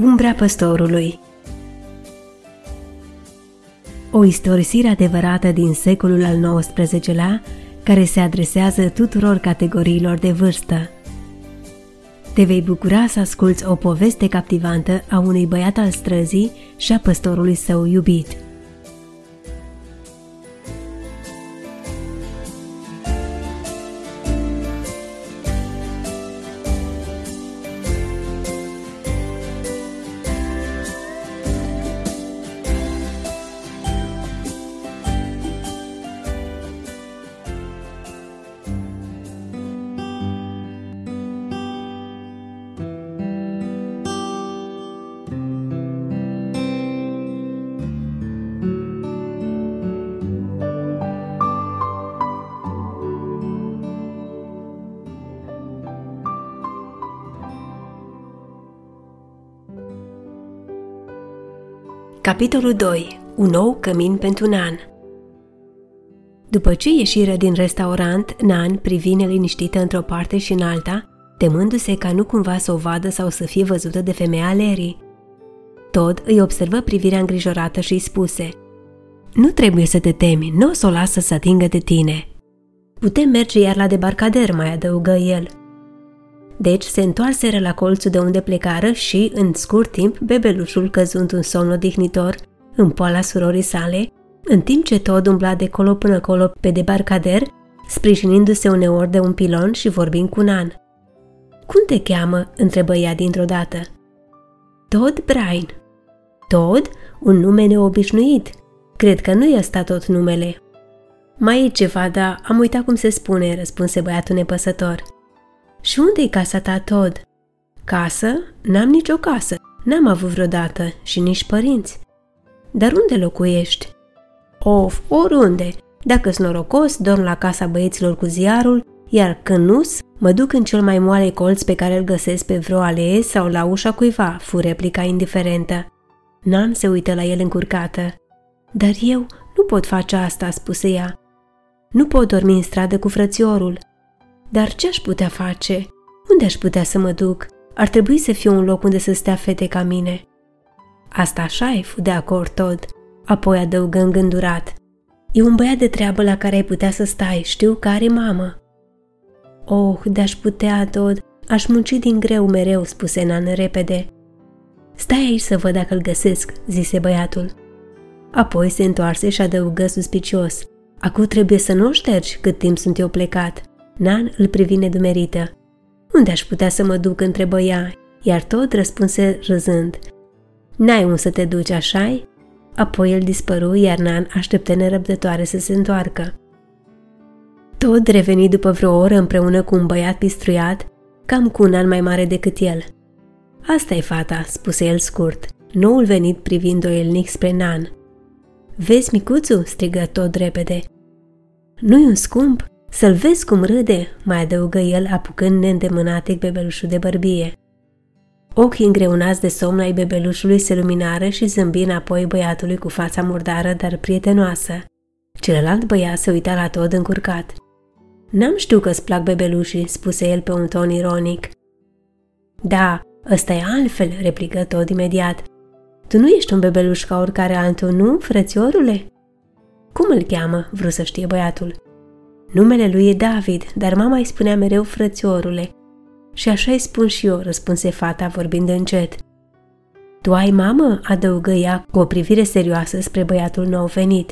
Umbra păstorului. O istorisire adevărată din secolul al XIX-lea, care se adresează tuturor categoriilor de vârstă. Te vei bucura să asculți o poveste captivantă a unui băiat al străzii și a păstorului său iubit. Capitolul 2. Un nou cămin pentru Nan. După ce ieșiră din restaurant, Nan privi neliniștită într-o parte și în alta, temându-se ca nu cumva să o vadă sau să fie văzută de femeia Larry. Todd îi observă privirea îngrijorată și îi spuse: "Nu trebuie să te temi, nu o să o lasă să atingă de tine." "Putem merge iar la debarcader," mai adăugă el. Deci se întoarseră la colțul de unde plecară și, în scurt timp, bebelușul căzu într-un somn odihnitor în poala surorii sale, în timp ce Todd umbla de colo până colo pe debarcader, sprijinindu-se uneori de un pilon și vorbind cu Nan. "Cum te cheamă?" întrebă ea dintr-o dată. "Todd Brine." "Todd? Un nume neobișnuit. Cred că nu e ăsta tot numele." "Mai e ceva, dar am uitat cum se spune," răspunse băiatul nepăsător. "Și unde-i casa ta, Todd?" "Casă? N-am nicio casă. N-am avut vreodată și nici părinți." "Dar unde locuiești?" "Of, oriunde. Dacă-s norocos, dorm la casa băieților cu ziarul, iar când nu-s, mă duc în cel mai moale colț pe care îl găsesc pe vreo alee sau la ușa cuiva," fu replica indiferentă. Nan se uită la el încurcată. "Dar eu nu pot face asta," spuse ea. "Nu pot dormi în stradă cu frățiorul." "Dar ce aș putea face? Unde aș putea să mă duc? Ar trebui să fie un loc unde să stea fete ca mine." "Asta așa e," fu de acord Todd. Apoi adăugă îngândurat: "E un băiat de treabă la care ai putea să stai, știu că are mamă." "Oh, de-aș putea, Todd, aș munci din greu mereu," spuse Nan repede. "Stai aici să văd dacă îl găsesc," zise băiatul. Apoi se întoarse și adăugă suspicios: "Acum trebuie să nu o ștergi cât timp sunt eu plecat." Nan îl privi nedumerită. "Unde aș putea să mă duc?" întrebă ea, iar Todd răspunse râzând: "N-ai unde să te duci, așa-i?" Apoi el dispăru, iar Nan așteptă nerăbdătoare să se întoarcă. Todd reveni după vreo oră împreună cu un băiat pistruiat, cam cu un an mai mare decât el. "Asta e fata," spuse el scurt, noul venit privind oielnic spre Nan. "Vezi, micuțu?" strigă Todd repede. "Nu-i un scump? Să-l vezi cum râde," mai adăugă el, apucând neîndemânatic bebelușul de bărbie. Ochii îngreunați de somn ai bebelușului se luminară și zâmbi înapoi băiatului cu fața murdară, dar prietenoasă. Celălalt băiat se uita la Todd încurcat. "N-am știut că-ți plac bebelușii," spuse el pe un ton ironic. "Da, ăsta e altfel," replică Todd imediat. "Tu nu ești un bebeluș ca oricare altul, nu, frățiorule?" "Cum îl cheamă?" vrut să știe băiatul. "Numele lui e David, dar mama îi spunea mereu frățiorule." "Și așa îi spun și eu," răspunse fata vorbind încet. "Tu ai mamă?" adăugă ea cu o privire serioasă spre băiatul nou venit.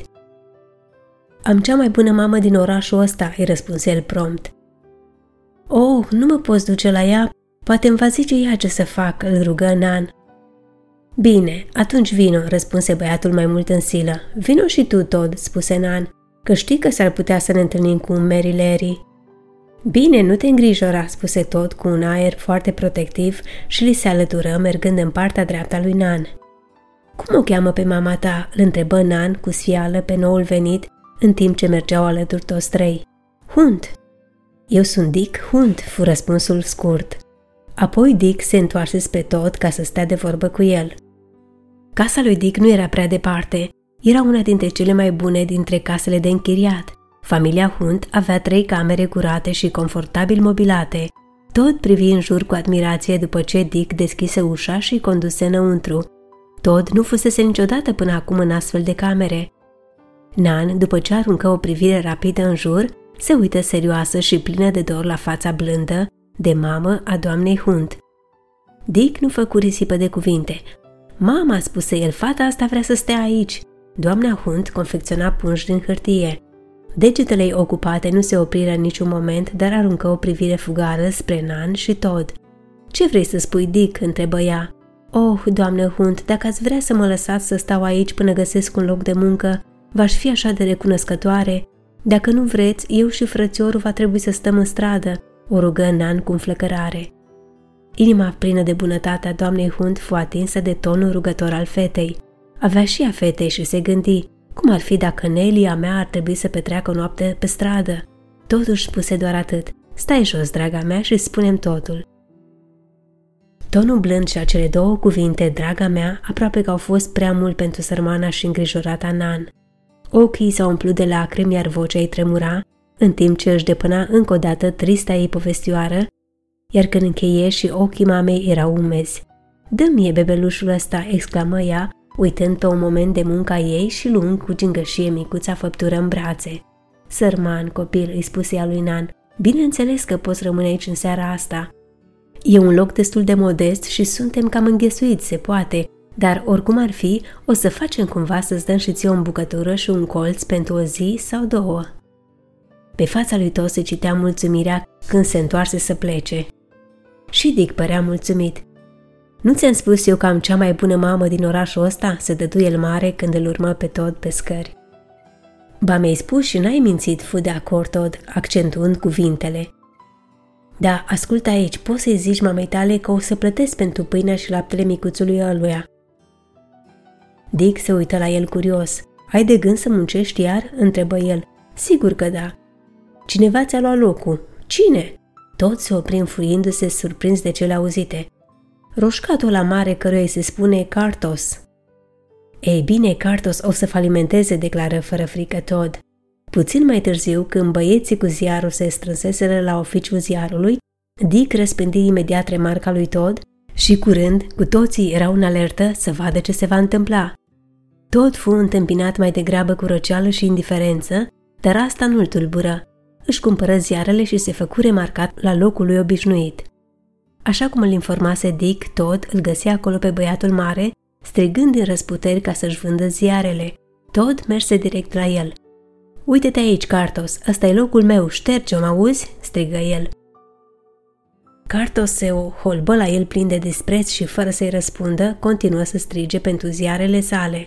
"Am cea mai bună mamă din orașul ăsta," îi răspunse el prompt. "Oh, nu mă poți duce la ea? Poate îmi va zice ea ce să fac," îl rugă Nan. "Bine, atunci vino," răspunse băiatul mai mult în silă. "Vino și tu, Todd," spuse Nan, "că știi că s-ar putea să ne întâlnim cu un Mary Larry." "Bine, nu te îngrijora," spuse Todd cu un aer foarte protectiv și li se alătură, mergând în partea dreaptă a lui Nan. "Cum o cheamă pe mama ta?" îl întrebă Nan cu sfială pe noul venit, în timp ce mergeau alături toți trei. "Hunt." "Eu sunt Dick Hunt," fu răspunsul scurt. Apoi Dick se întoarse spre Todd ca să stea de vorbă cu el. Casa lui Dick nu era prea departe. Era una dintre cele mai bune dintre casele de închiriat. Familia Hunt avea 3 camere curate și confortabil mobilate, Todd privi în jur cu admirație după ce Dick deschise ușa și conduse înăuntru. Todd nu fusese niciodată până acum în astfel de camere. Nan, după ce aruncă o privire rapidă în jur, se uită serioasă și plină de dor la fața blândă de mamă a doamnei Hunt. Dick nu făcu risipă de cuvinte. "Mama," spuse el, "fata asta vrea să stea aici." Doamna Hunt confecționa pungi din hârtie. Degetele ei ocupate nu se opriră în niciun moment, dar aruncă o privire fugară spre Nan și Todd. "Ce vrei să spui, Dick?" întrebă ea. "Oh, doamnă Hunt, dacă ați vrea să mă lăsați să stau aici până găsesc un loc de muncă, v-aș fi așa de recunoscătoare. Dacă nu vreți, eu și frățiorul va trebui să stăm în stradă," o rugă Nan cu înflăcărare. Inima plină de bunătate a doamnei Hunt fu atinsă de tonul rugător al fetei. Avea și ea fetei și se gândi, cum ar fi dacă Nelly a mea ar trebui să petreacă o noapte pe stradă? Totuși spuse doar atât: "Stai jos, draga mea, și spune-mi totul." Tonul blând și acele două cuvinte, draga mea, aproape că au fost prea mult pentru sărmana și îngrijorata Nan. Ochii s-au umplut de lacrimi, iar vocea ei tremura, în timp ce își depăna încă o dată trista ei povestioară, iar când încheie și ochii mamei erau umezi. "Dă mie bebelușul ăsta," exclamă ea, uitând pe un moment de munca ei și luând cu gingășie micuța făptură în brațe. "Sărman copil," îi spuse ea lui Nan, "bineînțeles că poți rămâne aici în seara asta. E un loc destul de modest și suntem cam înghesuiți, se poate, dar oricum ar fi, o să facem cumva să-ți dăm și ție o îmbucătură și un colț pentru o zi sau două." Pe fața lui Todd se citea mulțumirea când se întoarse să plece. Și Dick părea mulțumit. "Nu ți-am spus eu că am cea mai bună mamă din orașul ăsta?" se dădu el mare când îl urmă pe Todd pe scări. "Ba, mi-ai spus și n-ai mințit," fu de acord Todd, accentuând cuvintele. "Da, ascultă aici, poți să-i zici mamei tale că o să plătesc pentru pâinea și laptele micuțului ăluia." Dick se uită la el curios. "Ai de gând să muncești iar?" întrebă el. "Sigur că da." "Cineva ți-a luat locul." "Cine?" Todd se opri înfuriindu-se, surprins de cele auzite. "Roșcatul la mare căruia îi se spune Cartos." "Ei bine, Cartos o să falimenteze," declară fără frică Todd. Puțin mai târziu, când băieții cu ziarul se strânseseră la oficiul ziarului, Dick răspândi imediat remarca lui Todd și curând cu toții erau în alertă să vadă ce se va întâmpla. Todd fu întâmpinat mai degrabă cu răceală și indiferență, dar asta nu-l tulbură. Își cumpără ziarele și se făcu remarcat la locul lui obișnuit. Așa cum îl informase Dick, Todd îl găsea acolo pe băiatul mare, strigând din răsputeri ca să-și vândă ziarele. Todd merse direct la el. "Uite-te aici, Cartos, ăsta e locul meu, șterge-o, mă auzi?" strigă el. Cartos se holbă la el plin de dispreț și fără să-i răspundă, continuă să strige pentru ziarele sale.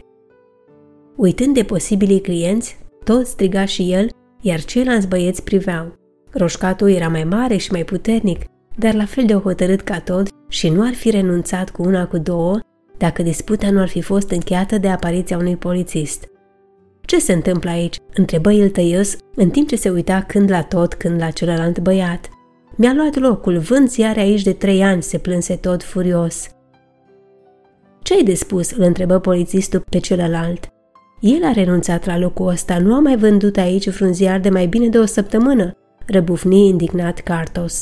Uitând de posibilii clienți, Todd striga și el, iar ceilalți băieți priveau. Roșcatul era mai mare și mai puternic, dar la fel de hotărât ca Todd și nu ar fi renunțat cu una cu două dacă disputa nu ar fi fost încheiată de apariția unui polițist. "Ce se întâmplă aici?" întrebă el tăios, în timp ce se uita când la Todd, când la celălalt băiat. "Mi-a luat locul, vând ziare aici de 3 ani," se plânse Todd furios. "Ce-ai de spus?" îl întrebă polițistul pe celălalt. "El a renunțat la locul ăsta, nu a mai vândut aici vreun ziar de mai bine de o săptămână," răbufni indignat Cartos.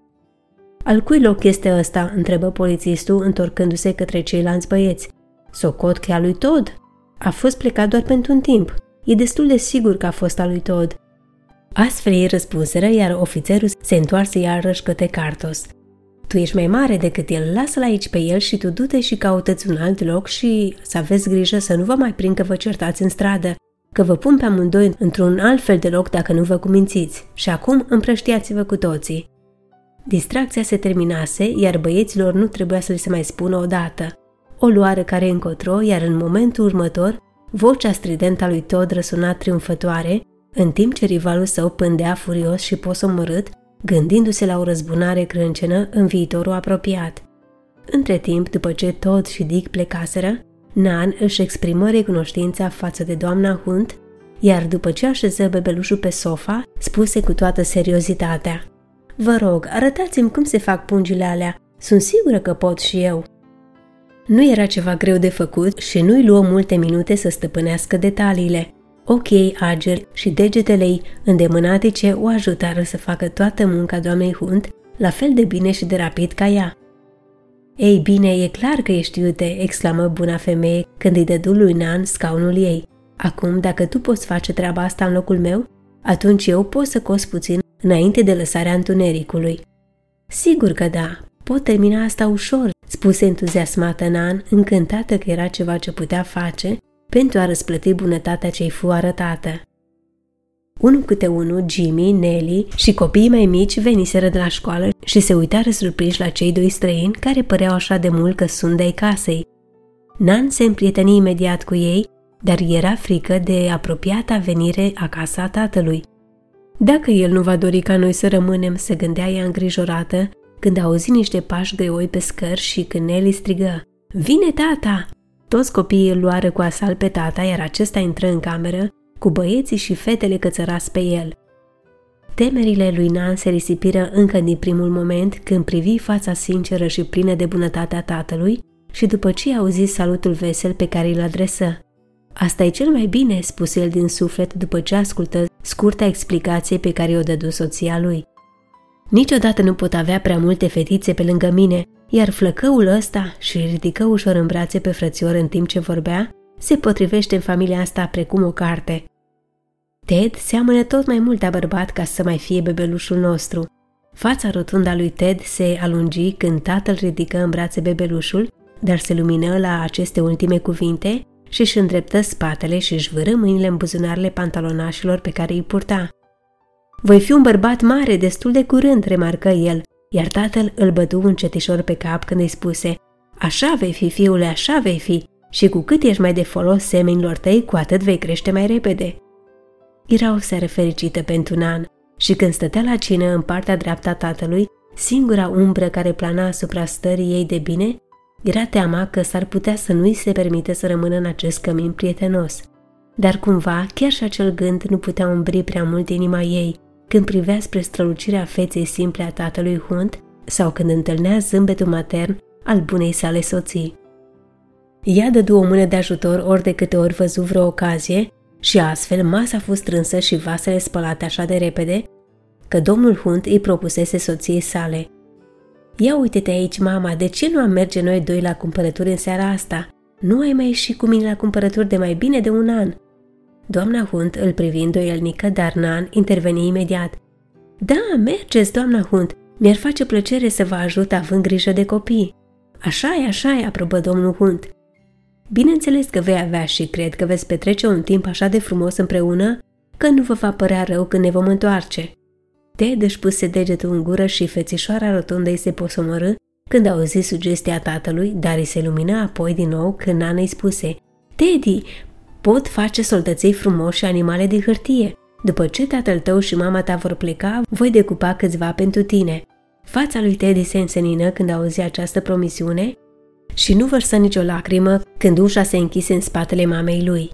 "Al cui loc este ăsta?" întrebă polițistul, întorcându-se către ceilalți băieți. "Socot că e a lui Todd. A fost plecat doar pentru un timp. E destul de sigur că a fost al lui Todd." Astfel ei răspunseră, iar ofițerul se întoarse iarăși către Cartos. "Tu ești mai mare decât el, lasă-l aici pe el și tu du-te și caută-ți un alt loc și să aveți grijă să nu vă mai prind că vă certați în stradă, că vă pun pe amândoi într-un alt fel de loc dacă nu vă cumințiți. Și acum împrăștiați-vă cu toții." Distracția se terminase, iar băieților nu trebuia să li se mai spună odată. O luară care încotro, iar în momentul următor, vocea stridentă a lui Todd răsuna triumfătoare, în timp ce rivalul său pândea furios și posomorât, gândindu-se la o răzbunare crâncenă în viitorul apropiat. Între timp, după ce Todd și Dick plecaseră, Nan își exprimă recunoștința față de doamna Hunt, iar după ce așeză bebelușul pe sofa, spuse cu toată seriozitatea: "Vă rog, arătați-mi cum se fac pungile alea. Sunt sigură că pot și eu." Nu era ceva greu de făcut și nu-i luă multe minute să stăpânească detaliile. Ochii ei ageri și degetele ei îndemânatice o ajutară să facă toată munca doamnei Hunt, la fel de bine și de rapid ca ea. Ei bine, e clar că ești iute, exclamă buna femeie când îi dădu lui Nan scaunul ei. Acum, dacă tu poți face treaba asta în locul meu, atunci eu pot să cos puțin înainte de lăsarea întunericului. Sigur că da, pot termina asta ușor, spuse entuziasmată Nan, încântată că era ceva ce putea face pentru a răsplăti bunătatea ce-i fu arătată. Unul câte unul, Jimmy, Nelly și copiii mai mici veniseră de la școală și se uitară surprinși la cei doi străini care păreau așa de mult că sunt de-ai casei. Nan se împrieteni imediat cu ei, dar era frică de apropiata venire acasă a tatălui. Dacă el nu va dori ca noi să rămânem, se gândea ea îngrijorată când auzi niște pași greoi pe scări și când Nelly strigă: "Vine tata!" Toți copiii îl luară cu asalt pe tata, iar acesta intră în cameră cu băieții și fetele cățărați pe el. Temerile lui Nan se risipiră încă din primul moment când privi fața sinceră și plină de bunătate a tatălui și după ce auzi salutul vesel pe care îl adresă. "Asta e cel mai bine," spuse el din suflet după ce ascultă scurta explicație pe care o dădu soția lui. "Niciodată nu pot avea prea multe fetițe pe lângă mine, iar flăcăul ăsta," și ridică ușor în brațe pe frățior în timp ce vorbea, "se potrivește în familia asta precum o carte. Ted seamănă tot mai mult a bărbat ca să mai fie bebelușul nostru." Fața rotundă a lui Ted se alungi când tatăl ridică în brațe bebelușul, dar se lumină la aceste ultime cuvinte și își îndreptă spatele și își vâră mâinile în buzunarele pantalonașilor pe care îi purta. "Voi fi un bărbat mare destul de curând," remarcă el, iar tatăl îl bătu încetișor pe cap când îi spuse: "Așa vei fi, fiule, așa vei fi, și cu cât ești mai de folos semenilor tăi, cu atât vei crește mai repede." Era o seară fericită pentru Nan și când stătea la cină în partea dreaptă a tatălui, singura umbră care plana asupra stării ei de bine era teama că s-ar putea să nu-i se permite să rămână în acest cămin prietenos. Dar cumva, chiar și acel gând nu putea umbri prea mult inima ei când privea spre strălucirea feței simple a tatălui Hunt sau când întâlnea zâmbetul matern al bunei sale soții. Ea dădu o mână de ajutor ori de câte ori văzu vreo ocazie și astfel masa a fost strânsă și vasele spălate așa de repede că domnul Hunt îi propusese soției sale: "Ia uite-te aici, mama, de ce nu am merge noi doi la cumpărături în seara asta? Nu ai mai ieșit cu mine la cumpărături de mai bine de un an?" Doamna Hunt îl privi îndoielnică, dar Nan interveni imediat: "Da, mergeți, doamna Hunt, mi-ar face plăcere să vă ajut având grijă de copii." Așa e, aprobă domnul Hunt. "Bineînțeles că vei avea și cred că veți petrece un timp așa de frumos împreună că nu vă va părea rău când ne vom întoarce." Ted își puse degetul în gură și fețișoara rotundă îi se posomorâ când auzi sugestia tatălui, dar îi se lumină apoi din nou când Nan îi spuse: "Teddy, pot face soldăței frumoși și animale de hârtie. După ce tatăl tău și mama ta vor pleca, voi decupa câțiva pentru tine." Fața lui Teddy se însenină când auzi această promisiune și nu vărsă nicio lacrimă când ușa se închise în spatele mamei lui.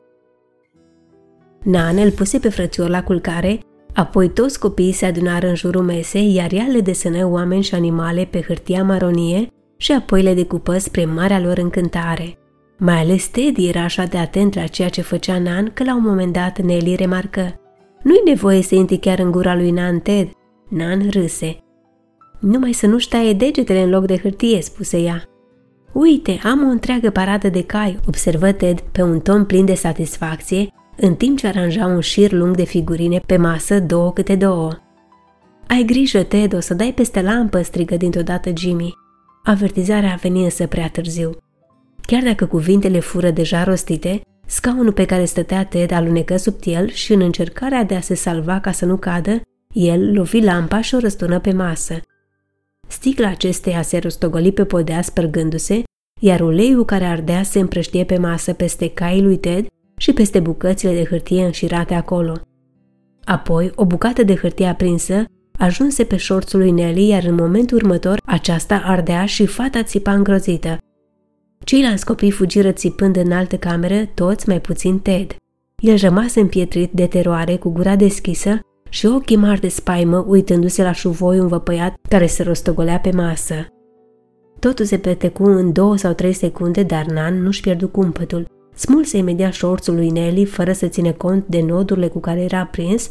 Nan îl puse pe frățior la culcare, apoi toți copiii se adunară în jurul mesei, iar ea le desenă oameni și animale pe hârtia maronie și apoi le decupă spre marea lor încântare. Mai ales Teddy era așa de atent la ceea ce făcea Nan că la un moment dat Nelly remarcă: "Nu-i nevoie să intri chiar în gura lui Nan, Ted." Nan râse. "Numai să nu-și taie degetele în loc de hârtie," spuse ea. "Uite, am o întreagă paradă de cai," observă Ted pe un ton plin de satisfacție, în timp ce aranja un șir lung de figurine pe masă, 2 câte 2. "Ai grijă, Ted, o să dai peste lampă," strigă dintr-o dată Jimmy. Avertizarea a venit însă prea târziu. Chiar dacă cuvintele fură deja rostite, scaunul pe care stătea Ted alunecă sub el și în încercarea de a se salva ca să nu cadă, el lovi lampa și o răsturnă pe masă. Sticla acesteia se rostogoli pe podea spărgându-se, iar uleiul care ardea se împrăștie pe masă peste caii lui Ted și peste bucățile de hârtie înșirate acolo. Apoi, o bucată de hârtie aprinsă ajunse pe șorțul lui Nelly, iar în momentul următor aceasta ardea și fata țipa îngrozită. Ceilalți copii fugiră țipând în altă cameră, toți mai puțin Ted. El rămase împietrit de teroare, cu gura deschisă și ochii mari de spaimă, uitându-se la șuvoiul învăpăiat care se rostogolea pe masă. Totul se petrecu în 2 sau 3 secunde, dar Nan nu-și pierdu cumpătul. Smulse imediat șorțul lui Nelly, fără să țină cont de nodurile cu care era prins,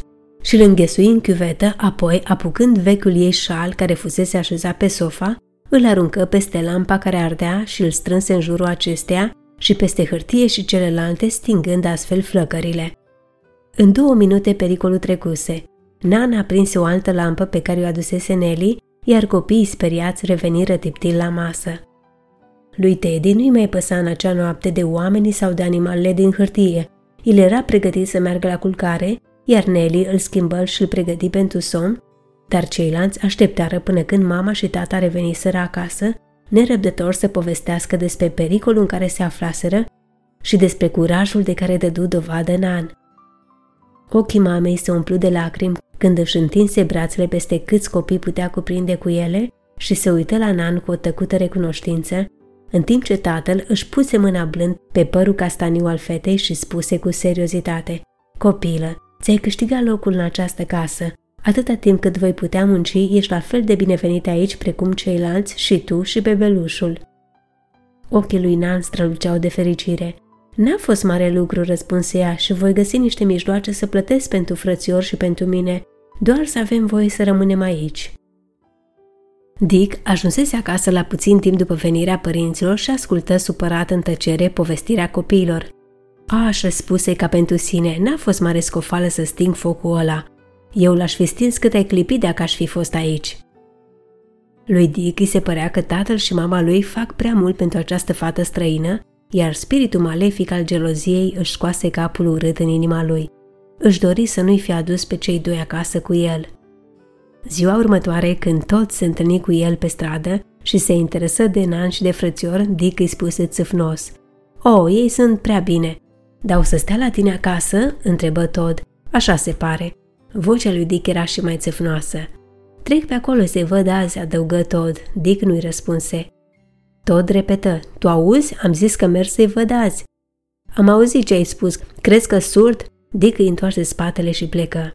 și îl înghesui în chiuvetă, apoi, apucând vechiul ei șal care fusese așezat pe sofa, îl aruncă peste lampa care ardea și îl strânse în jurul acesteia și peste hârtie și celelalte, stingând astfel flăcările. În 2 minute pericolul trecuse. Nan aprinse o altă lampă pe care o adusese Nelly, iar copiii speriați reveniră tiptil la masă. Lui Teddy nu-i mai păsa în acea noapte de oamenii sau de animalele din hârtie. El era pregătit să meargă la culcare, iar Nelly îl schimbă și îl pregăti pentru somn, dar ceilalți așteptară până când mama și tata reveniseră acasă, nerăbdător să povestească despre pericolul în care se aflaseră și despre curajul de care dădu dovadă Nan. Ochii mamei se umplu de lacrimi când își întinse brațele peste câți copii putea cuprinde cu ele și se uită la Nan cu o tăcută recunoștință, în timp ce tatăl își puse mâna blând pe părul castaniu al fetei și spuse cu seriozitate: "Copilă, ți-ai câștigat locul în această casă. Atâta timp cât voi putea munci, ești la fel de binevenit aici precum ceilalți și tu și bebelușul." Ochii lui Nan străluceau de fericire. "N-a fost mare lucru," răspunse ea, "și voi găsi niște mijloace să plătesc pentru frățior și pentru mine, doar să avem voie să rămânem aici." Dick ajunsese acasă la puțin timp după venirea părinților și ascultă supărat în tăcere povestirea copiilor. "Aș," spuse ca pentru sine, "n-a fost mare scofală să sting focul ăla. Eu l-aș fi stins cât ai clipit dacă aș fi fost aici." Lui Dick îi se părea că tatăl și mama lui fac prea mult pentru această fată străină, iar spiritul malefic al geloziei își scoase capul urât în inima lui. Își dori să nu-i fi adus pe cei doi acasă cu el. Ziua următoare, când toți se întâlni cu el pe stradă și se interesă de Nan și de frățior, Dick îi spuse țâfnos: "Oh, ei sunt prea bine." "Dar o să stea la tine acasă?" întrebă Todd. "Așa se pare." Vocea lui Dick era și mai țâfnoasă. "Trec pe acolo să-i văd azi," adăugă Todd. Dick nu-i răspunse. Todd repetă: "Tu auzi? Am zis că merg să-i văd azi." "Am auzit ce ai spus. Crezi că surd?" Dick îi întoarse spatele și plecă.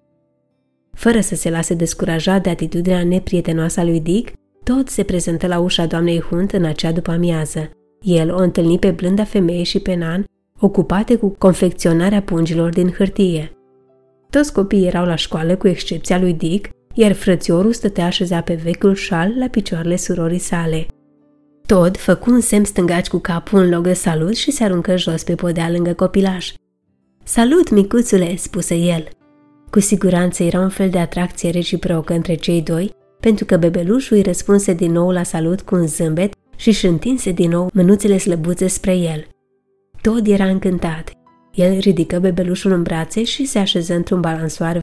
Fără să se lase descurajat de atitudinea neprietenoasă a lui Dick, Todd se prezentă la ușa doamnei Hunt în acea după-amiază. El o întâlni pe blânda femeie și pe Nan, ocupate cu confecționarea pungilor din hârtie. Toți copiii erau la școală, cu excepția lui Dick, iar frățiorul stătea așezat pe vechiul șal la picioarele surorii sale. Todd făcu un semn stângaci cu capul în loc de salut și se aruncă jos pe podea lângă copilaș. "Salut, micuțule," spuse el. Cu siguranță era un fel de atracție reciprocă între cei doi, pentru că bebelușul îi răspunse din nou la salut cu un zâmbet și își întinse din nou mânuțele slăbuțe spre el. Todd era încântat. El ridică bebelușul în brațe și se așeză într-un balansoar.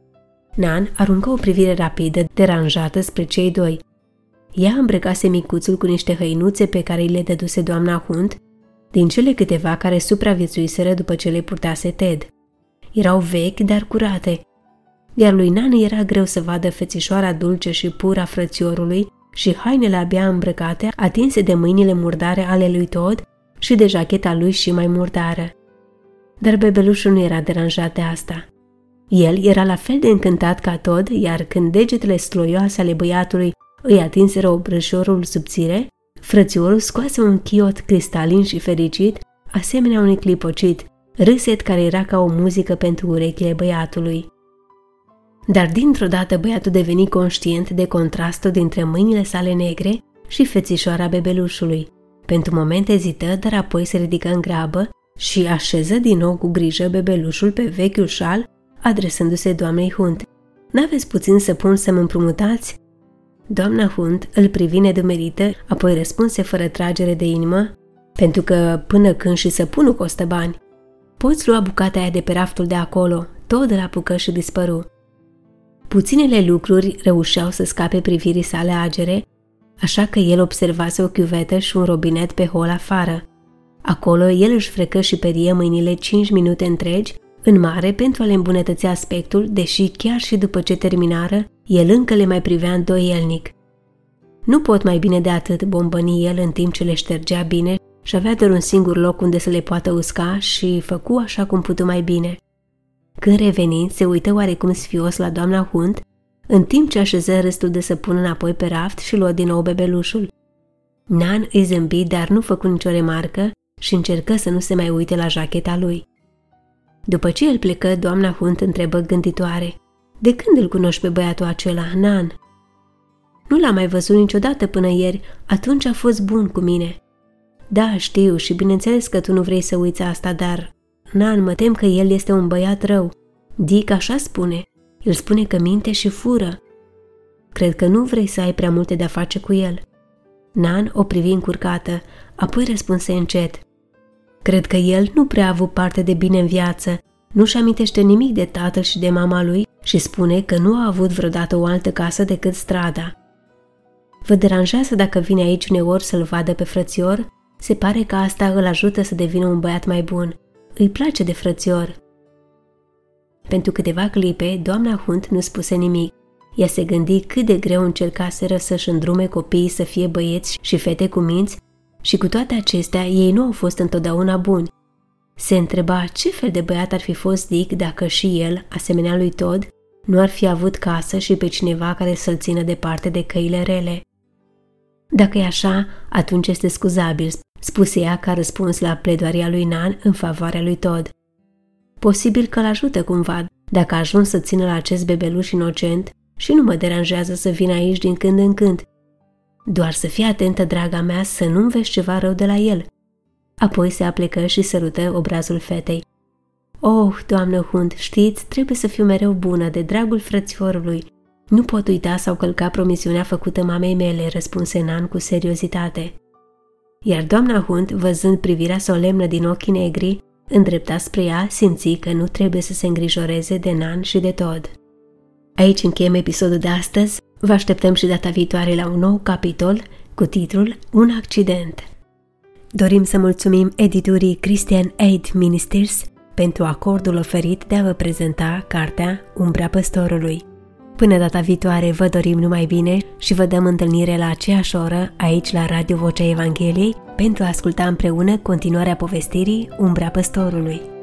Nan aruncă o privire rapidă, deranjată spre cei doi. Ea îmbrăcase micuțul cu niște hăinuțe pe care îi le dăduse doamna Hunt, din cele câteva care supraviețuiseră după ce le purtase Ted. Erau vechi, dar curate, iar lui Nan era greu să vadă fețișoara dulce și pură a frățiorului și hainele abia îmbrăcate, atinse de mâinile murdare ale lui Todd și de jacheta lui și mai murdară. Dar bebelușul nu era deranjat de asta. El era la fel de încântat ca Todd, iar când degetele sloioase ale băiatului îi atinseră obrăjorul subțire, frățiorul scoase un chiot cristalin și fericit, asemenea unui clipocit, râset care era ca o muzică pentru urechile băiatului. Dar dintr-o dată băiatul deveni conștient de contrastul dintre mâinile sale negre și fețișoara bebelușului. Pentru moment ezită, dar apoi se ridică în grabă și așeză din nou cu grijă bebelușul pe vechiul șal, adresându-se doamnei Hunt. "N-aveți puțin săpun să-mi împrumutați?" Doamna Hunt îl privi nedumerită, apoi răspunse fără tragere de inimă: "Pentru că până când și săpunul costă bani." "Poți lua bucata aia de pe raftul de acolo." Todd îl apucă și dispăru. Puținele lucruri reușeau să scape privirii sale agere, așa că el observase o chiuvetă și un robinet pe hol afară. Acolo el își frecă și perie mâinile 5 minute întregi, în mare, pentru a le îmbunătăți aspectul, deși chiar și după ce terminară, el încă le mai privea îndoielnic. "Nu pot mai bine de atât," bombăni el în timp ce le ștergea bine și avea doar un singur loc unde să le poată usca și făcu așa cum putu mai bine. Când reveni, se uită oarecum sfios la doamna Hunt, în timp ce așeză restul de săpun înapoi pe raft și luă din nou bebelușul. Nan îi zâmbi, dar nu făcu nicio remarcă și încercă să nu se mai uite la jacheta lui. După ce el plecă, doamna Hunt întrebă gânditoare: "De când îl cunoști pe băiatul acela, Nan?" "Nu l-am mai văzut niciodată până ieri, atunci a fost bun cu mine." "Da, știu și bineînțeles că tu nu vrei să uiți asta, dar, Nan, mă tem că el este un băiat rău. Dick așa spune. El spune că minte și fură. Cred că nu vrei să ai prea multe de-a face cu el." Nan o privi încurcată, apoi răspunse încet: "Cred că el nu prea a avut parte de bine în viață, nu-și amintește nimic de tatăl și de mama lui și spune că nu a avut vreodată o altă casă decât strada." "Vă deranjează dacă vine aici uneori să-l vadă pe frățior? Se pare că asta îl ajută să devină un băiat mai bun. Îi place de frățior." Pentru câteva clipe, doamna Hunt nu spuse nimic. Ea se gândi cât de greu încercaseră să-și îndrume copiii să fie băieți și fete cu minți și cu toate acestea ei nu au fost întotdeauna buni. Se întreba ce fel de băiat ar fi fost Dick dacă și el, asemenea lui Todd, nu ar fi avut casă și pe cineva care să-l țină departe de căile rele. "Dacă e așa, atunci este scuzabil," spuse ea ca răspuns la pledoaria lui Nan în favoarea lui Todd. "Posibil că-l ajută cumva, dacă a ajuns să țină la acest bebeluș inocent și nu mă deranjează să vin aici din când în când. Doar să fii atentă, draga mea, să nu înveți ceva rău de la el." Apoi se aplecă și sărută obrazul fetei. "Oh, doamnă Hunt, știți, trebuie să fiu mereu bună, de dragul frățiorului. Nu pot uita sau călca promisiunea făcută mamei mele," răspunse Nan cu seriozitate. Iar doamna Hunt, văzând privirea solemnă din ochii negri, îndrepta spre ea, simți că nu trebuie să se îngrijoreze de Nan și de Todd. Aici încheiem episodul de astăzi. Vă așteptăm și data viitoare la un nou capitol cu titlul Un accident. Dorim să mulțumim editurii Christian Aid Ministries pentru acordul oferit de a vă prezenta cartea Umbra Păstorului. Până data viitoare vă dorim numai bine și vă dăm întâlnire la aceeași oră aici la Radio Vocea Evangheliei pentru a asculta împreună continuarea povestirii Umbra Păstorului.